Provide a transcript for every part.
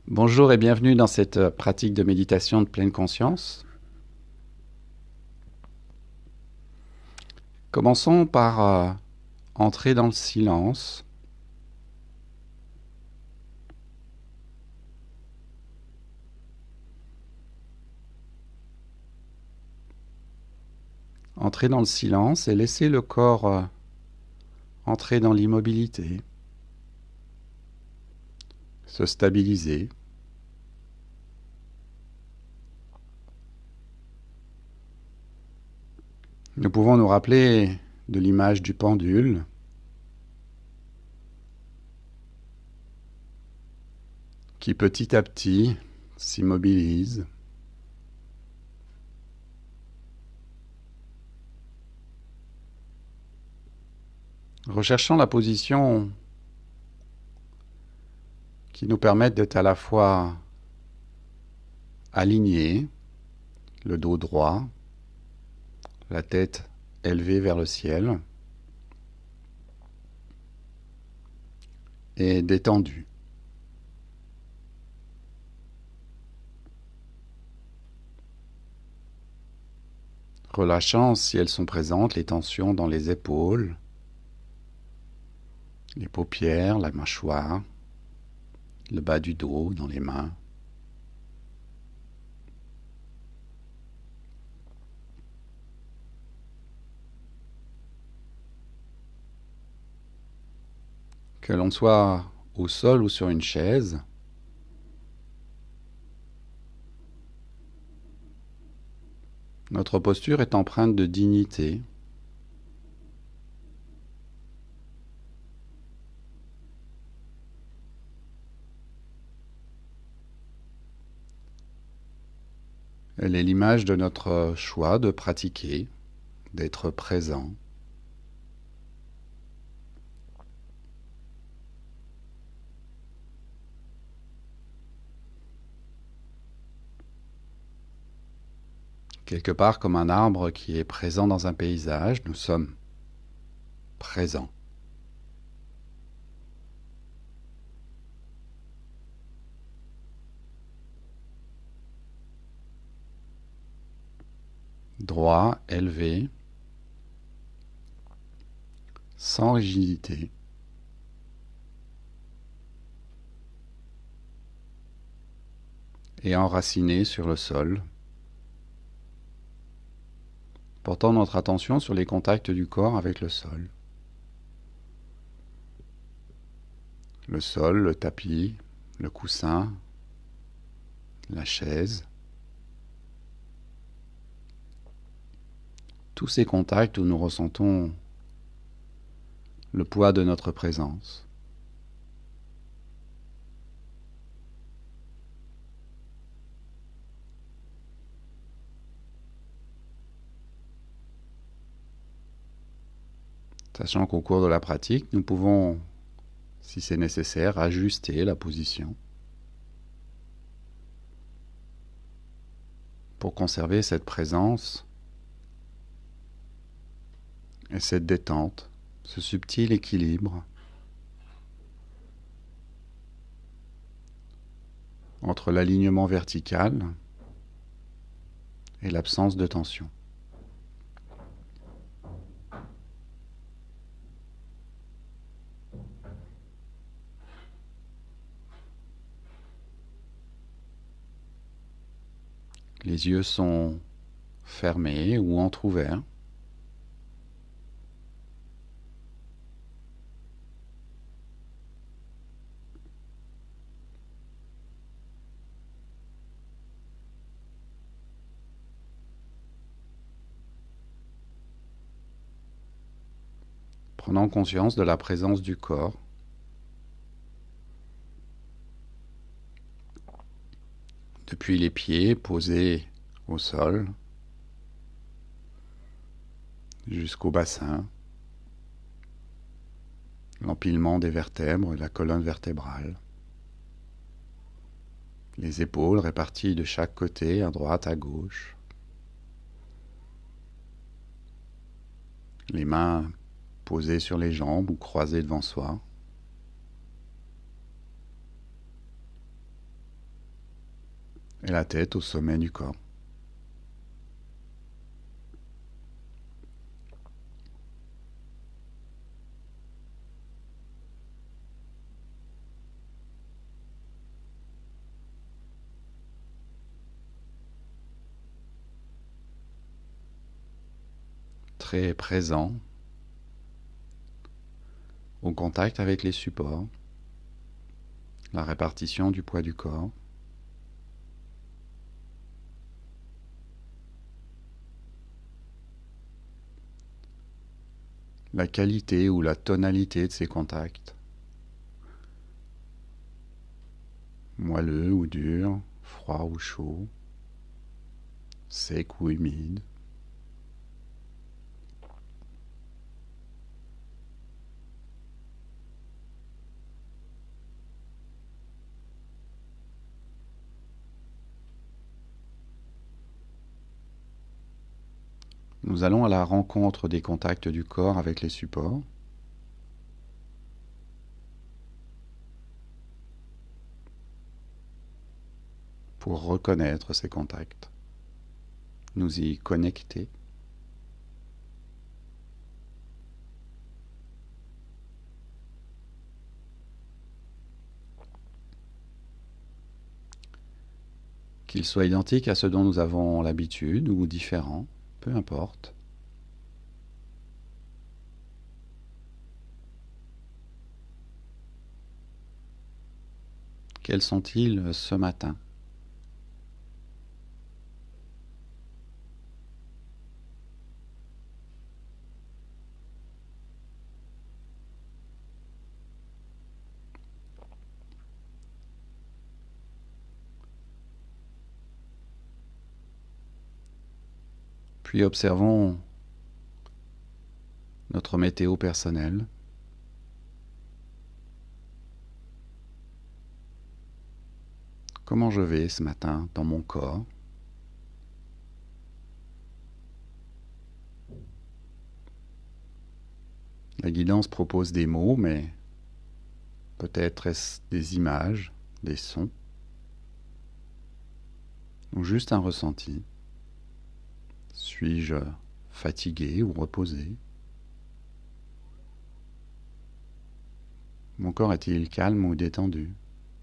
Bonjour et bienvenue dans cette pratique de méditation de pleine conscience. Commençons par entrer dans le silence. Entrer dans le silence et laisser le corps entrer dans l'immobilité, se stabiliser. Nous pouvons nous rappeler de l'image du pendule qui petit à petit s'immobilise. Recherchons la position qui nous permette d'être à la fois aligné, le dos droit, la tête élevée vers le ciel et détendu. Relâchant, si elles sont présentes, les tensions dans les épaules, les paupières, la mâchoire, le bas du dos, dans les mains. Que l'on soit au sol ou sur une chaise, notre posture est empreinte de dignité. Elle est l'image de notre choix de pratiquer, d'être présent. Quelque part comme un arbre qui est présent dans un paysage, nous sommes présents. Droit, élevé, sans rigidité. Et enraciné sur le sol, portant notre attention sur les contacts du corps avec le sol. Le sol, le tapis, le coussin, la chaise. Tous ces contacts où nous ressentons le poids de notre présence. Sachant qu'au cours de la pratique, nous pouvons, si c'est nécessaire, ajuster la position pour conserver cette présence et cette détente, ce subtil équilibre entre l'alignement vertical et l'absence de tension. Les yeux sont fermés ou entr'ouverts. Prenant conscience de la présence du corps, depuis les pieds posés au sol jusqu'au bassin, l'empilement des vertèbres, la colonne vertébrale, les épaules réparties de chaque côté, à droite, à gauche, les mains posées sur les jambes ou croisées devant soi. et la tête au sommet du corps. Très présent au contact avec les supports, la répartition du poids du corps. La qualité ou la tonalité de ces contacts. Moelleux ou dur, froid ou chaud, sec ou humide. Nous allons à la rencontre des contacts du corps avec les supports. Pour reconnaître ces contacts, nous y connecter. Qu'ils soient identiques à ce dont nous avons l'habitude ou différents, peu importe. Quels sont-ils ce matin ? Puis observons notre météo personnelle. Comment je vais ce matin dans mon corps ? La guidance propose des mots, mais peut-être est-ce des images, des sons, ou juste un ressenti. Suis-je fatigué ou reposé ? Mon corps est-il calme ou détendu ?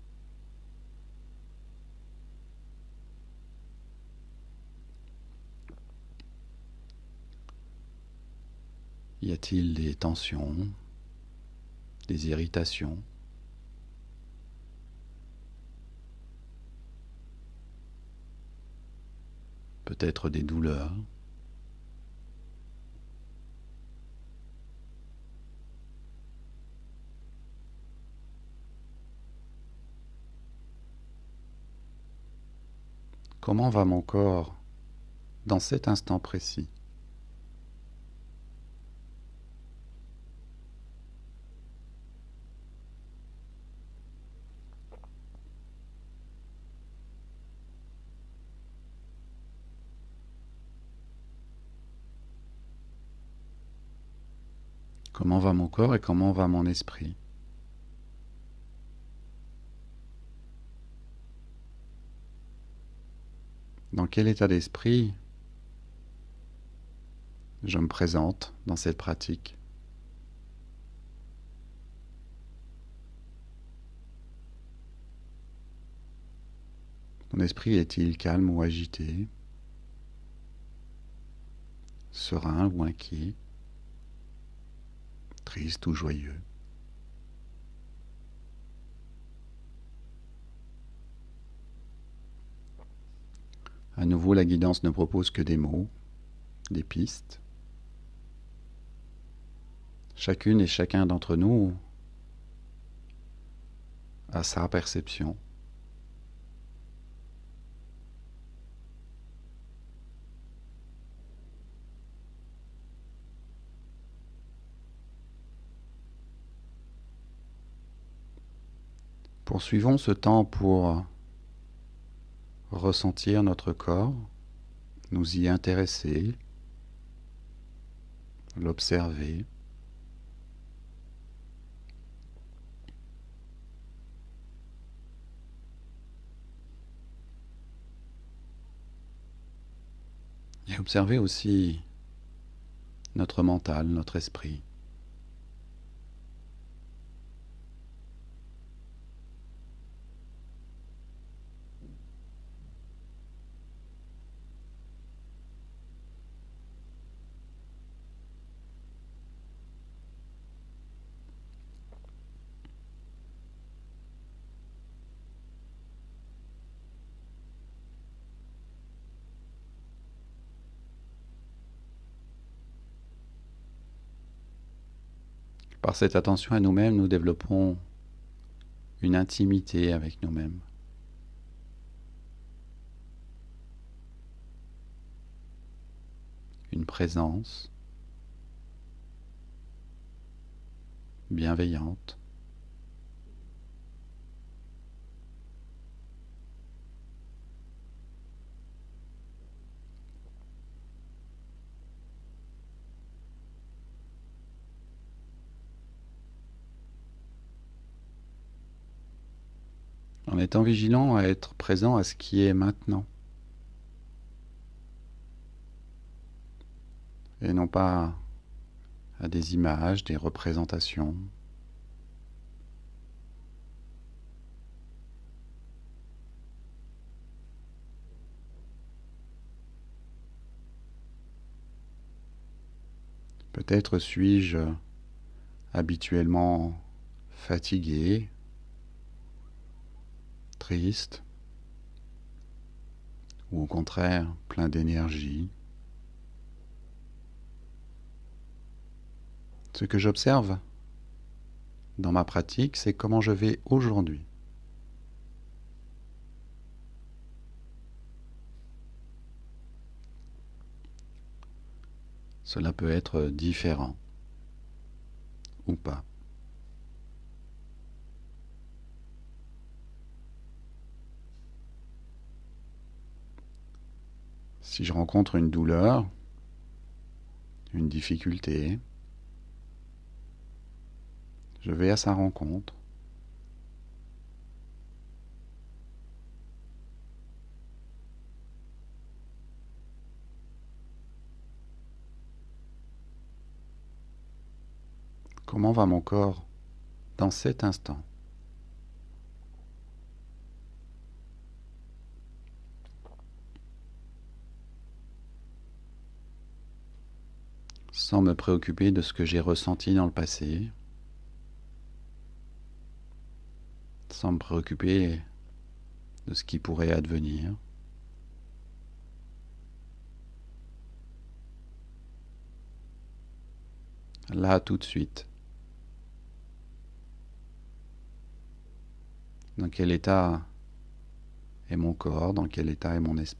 Y a-t-il des tensions, des irritations ? Peut-être des douleurs ? Comment va mon corps dans cet instant précis ? Comment va mon corps et comment va mon esprit ? Dans quel état d'esprit je me présente dans cette pratique ? Mon esprit est-il calme ou agité ? Serein ou inquiet ? Triste ou joyeux ? À nouveau, la guidance ne propose que des mots, des pistes. Chacune et chacun d'entre nous a sa perception. Poursuivons ce temps pour ressentir notre corps, nous y intéresser, l'observer. Et observer aussi notre mental, notre esprit. Par cette attention à nous-mêmes, nous développons une intimité avec nous-mêmes. Une présence bienveillante. En étant vigilant à être présent à ce qui est maintenant. Et non pas à des images, des représentations. Peut-être suis-je habituellement fatigué, triste, ou au contraire plein d'énergie. Ce que j'observe dans ma pratique, c'est comment je vais aujourd'hui. Cela peut être différent ou pas. Si je rencontre une douleur, une difficulté, je vais à sa rencontre. Comment va mon corps dans cet instant ? Sans me préoccuper de ce que j'ai ressenti dans le passé, sans me préoccuper de ce qui pourrait advenir. Là, tout de suite. Dans quel état est mon corps, dans quel état est mon esprit ?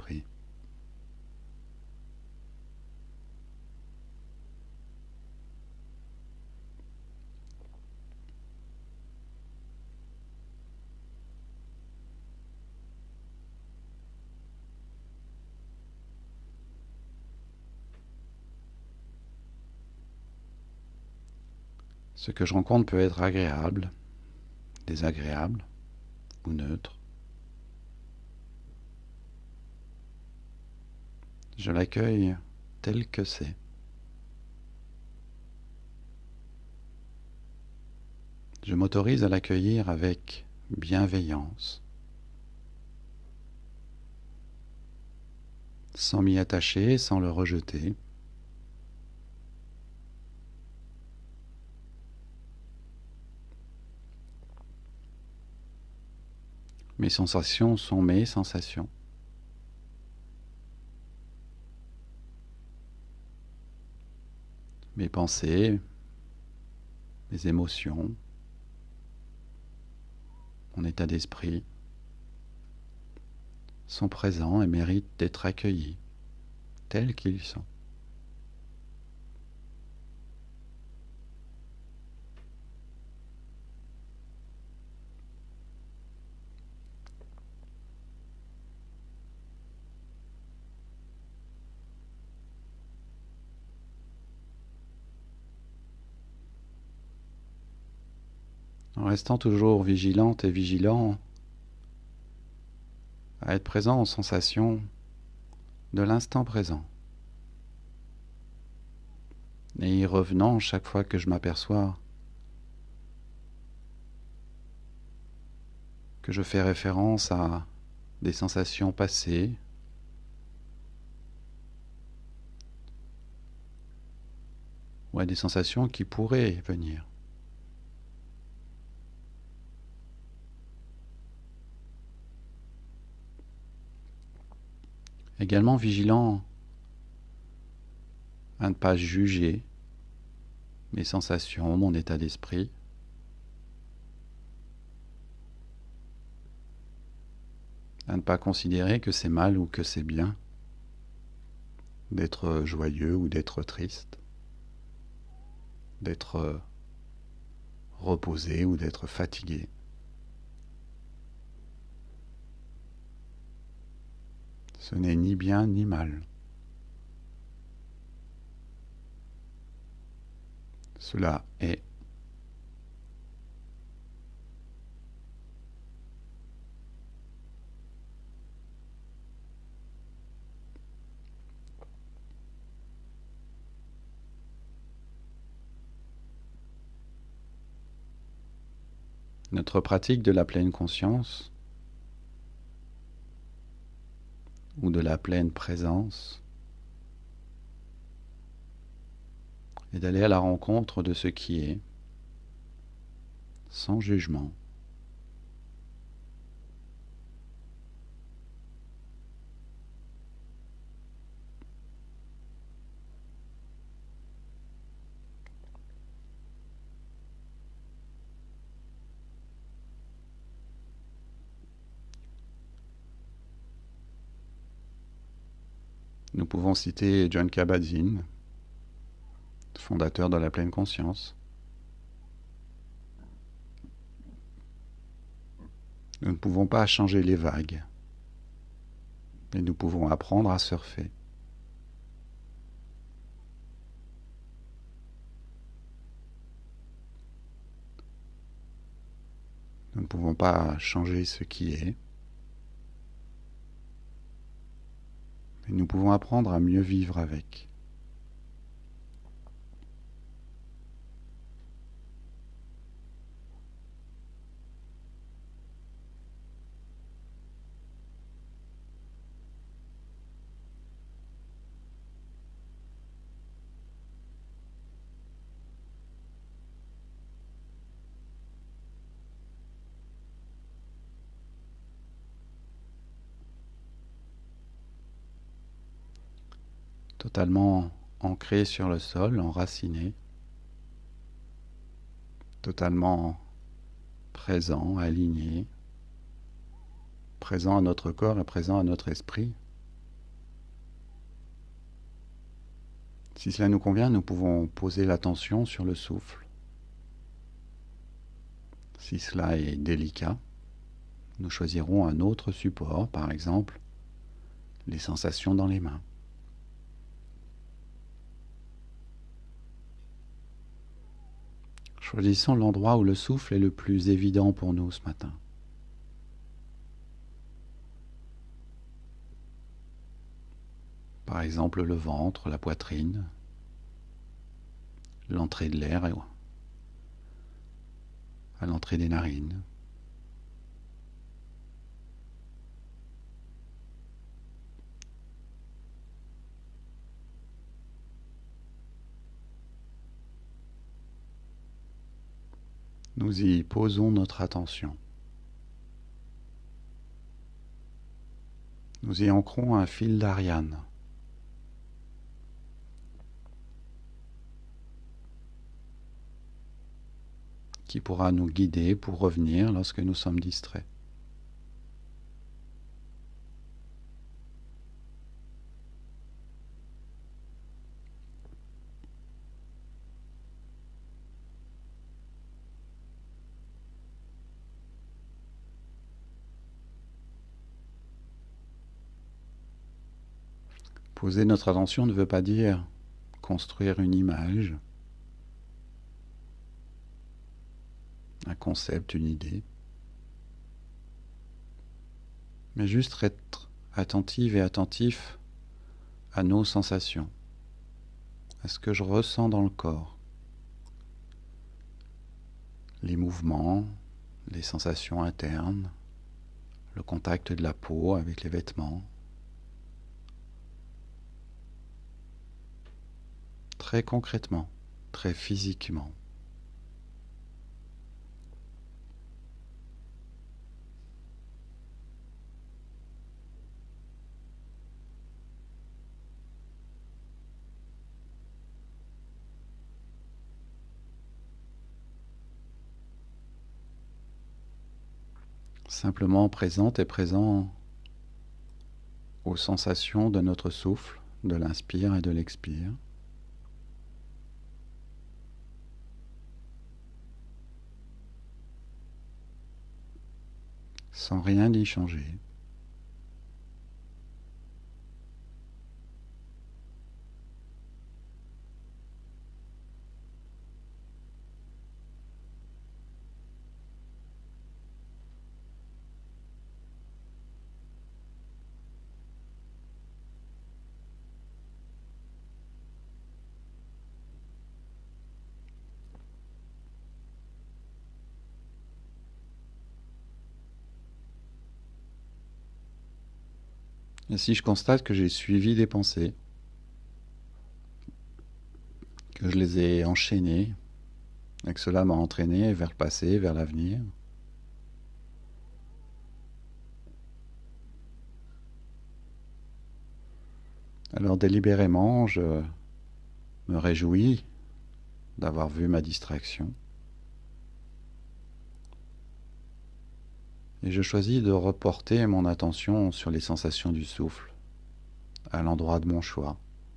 Ce que je rencontre peut être agréable, désagréable ou neutre. Je l'accueille tel que c'est. Je m'autorise à l'accueillir avec bienveillance, sans m'y attacher, sans le rejeter. Mes sensations sont mes sensations. Mes pensées, mes émotions, mon état d'esprit sont présents et méritent d'être accueillis tels qu'ils sont. En restant toujours vigilante et vigilant à être présent aux sensations de l'instant présent. et y revenant chaque fois que je m'aperçois que je fais référence à des sensations passées ou à des sensations qui pourraient venir. Également vigilant à ne pas juger mes sensations, mon état d'esprit, à ne pas considérer que c'est mal ou que c'est bien d'être joyeux ou d'être triste, d'être reposé ou d'être fatigué. Ce n'est ni bien ni mal. Cela est. Notre pratique de la pleine conscience ou de la pleine présence est d'aller à la rencontre de ce qui est, sans jugement. Nous pouvons citer Jon Kabat-Zinn, fondateur de la pleine conscience. Nous ne pouvons pas changer les vagues, mais nous pouvons apprendre à surfer. Nous ne pouvons pas changer ce qui est, mais nous pouvons apprendre à mieux vivre avec. Totalement ancré sur le sol, enraciné, totalement présent, aligné, présent à notre corps et présent à notre esprit. Si cela nous convient, nous pouvons poser l'attention sur le souffle. Si cela est délicat, nous choisirons un autre support, par exemple les sensations dans les mains. Choisissons l'endroit où le souffle est le plus évident pour nous ce matin. Par exemple le ventre, la poitrine, l'entrée de l'air à l'entrée des narines. Nous y posons notre attention. Nous y ancrons un fil d'Ariane. Qui pourra nous guider pour revenir lorsque nous sommes distraits. Poser notre attention ne veut pas dire construire une image, un concept, une idée, mais juste être attentive et attentif à nos sensations, à ce que je ressens dans le corps. Les mouvements, les sensations internes, le contact de la peau avec les vêtements. Très concrètement, très physiquement. Simplement présente et présent aux sensations de notre souffle, de l'inspire et de l'expire. Sans rien y changer. Et si je constate que j'ai suivi des pensées, que je les ai enchaînées, et que cela m'a entraîné vers le passé, vers l'avenir, alors délibérément, je me réjouis d'avoir vu ma distraction. Et je choisis de reporter mon attention sur les sensations du souffle, à l'endroit de mon choix.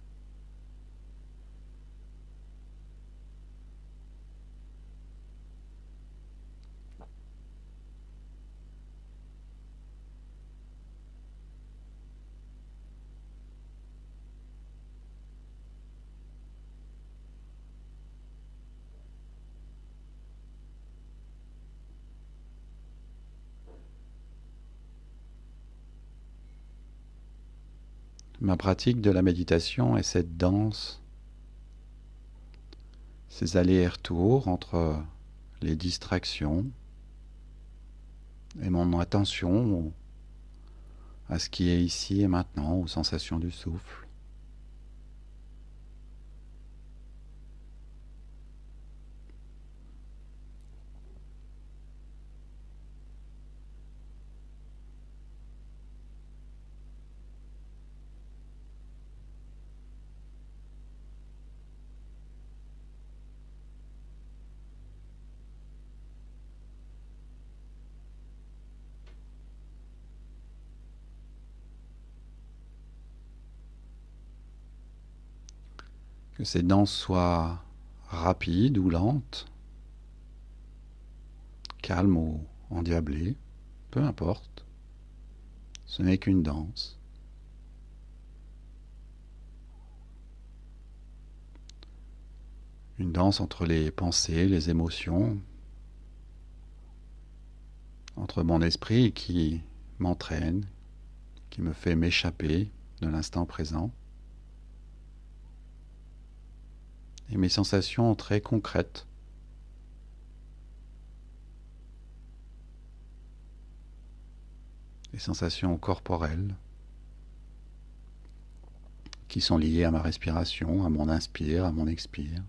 Ma pratique de la méditation est cette danse, ces allers et retours entre les distractions et mon attention à ce qui est ici et maintenant, aux sensations du souffle. Que ces danses soient rapides ou lentes, calmes ou endiablées, peu importe, ce n'est qu'une danse. Une danse entre les pensées, les émotions, entre mon esprit qui m'entraîne, qui me fait m'échapper de l'instant présent, et mes sensations très concrètes. Les sensations corporelles qui sont liées à ma respiration, à mon inspire, à mon expire.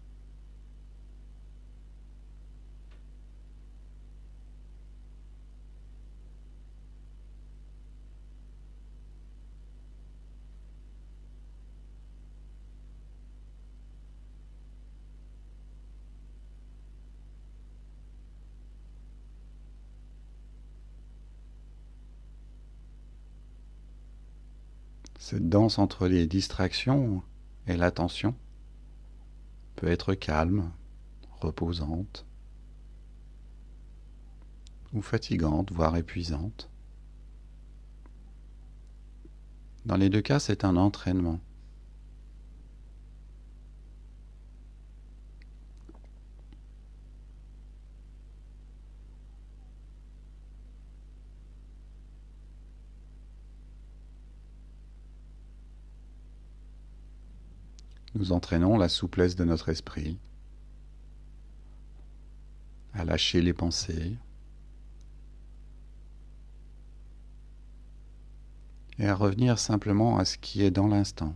Cette danse entre les distractions et l'attention peut être calme, reposante ou fatigante, voire épuisante. Dans les deux cas, c'est un entraînement. nous entraînons la souplesse de notre esprit à lâcher les pensées et à revenir simplement à ce qui est dans l'instant.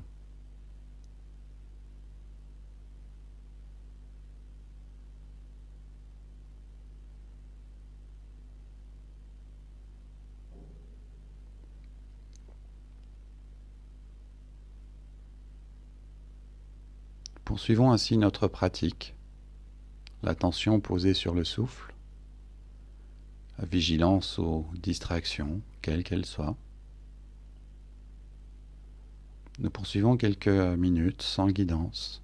Poursuivons ainsi notre pratique, l'attention posée sur le souffle, la vigilance aux distractions, quelles qu'elles soient. Nous poursuivons quelques minutes sans guidance.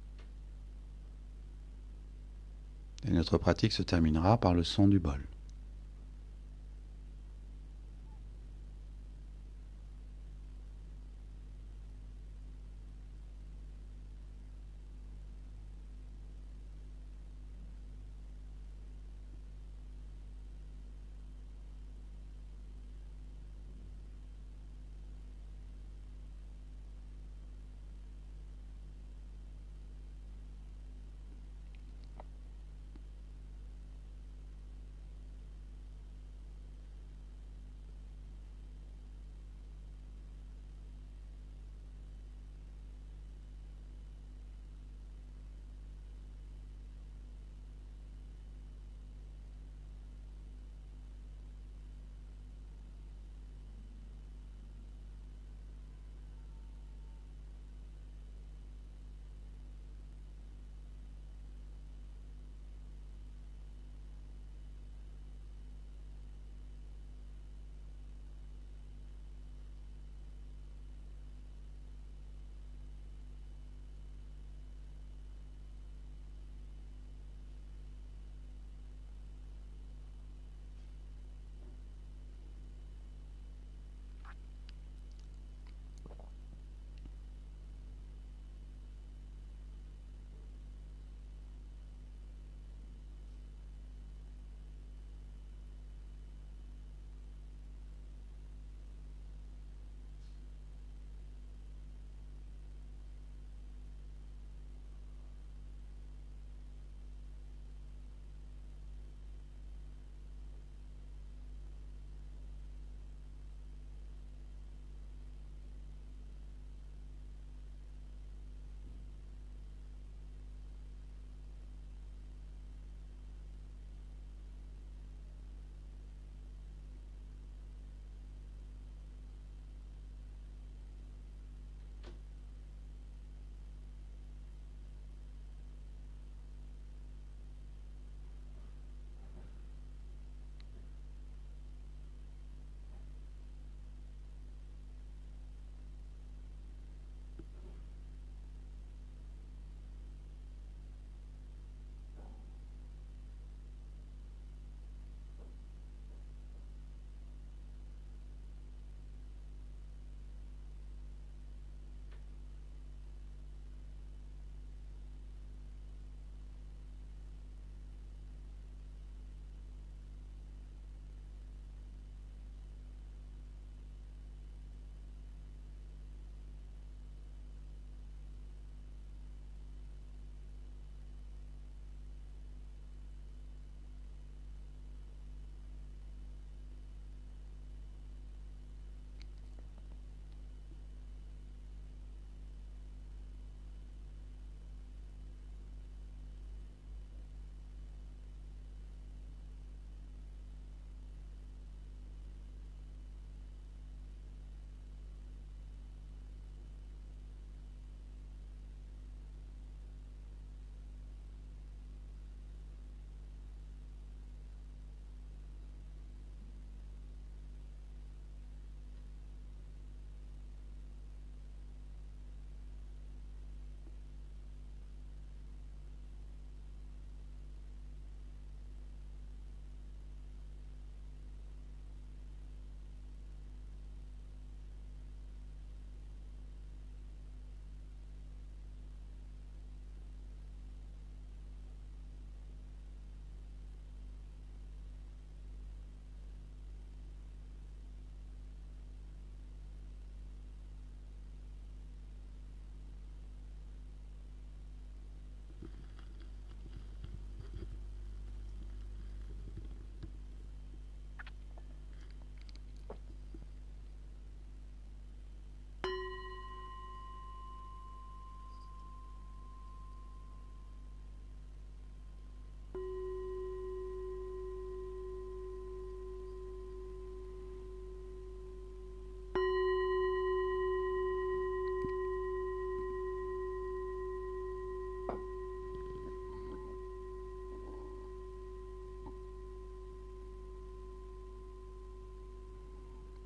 Et notre pratique se terminera par le son du bol.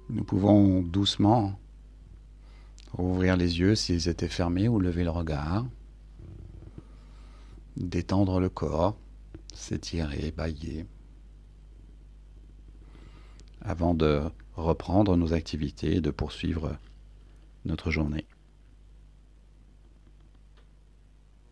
Nous pouvons doucement ouvrir les yeux s'ils étaient fermés ou lever le regard, détendre le corps, s'étirer, bâiller, avant de reprendre nos activités et de poursuivre notre journée.